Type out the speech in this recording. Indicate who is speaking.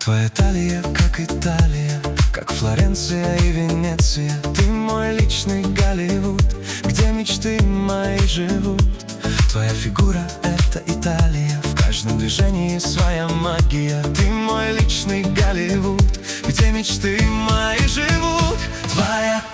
Speaker 1: Твоя талия, как Италия, как Флоренция и Венеция. Ты мой личный Голливуд, где мечты мои живут. Твоя фигура — это Италия, в каждом движении своя магия. Ты мой личный Голливуд, где мечты мои живут. Твоя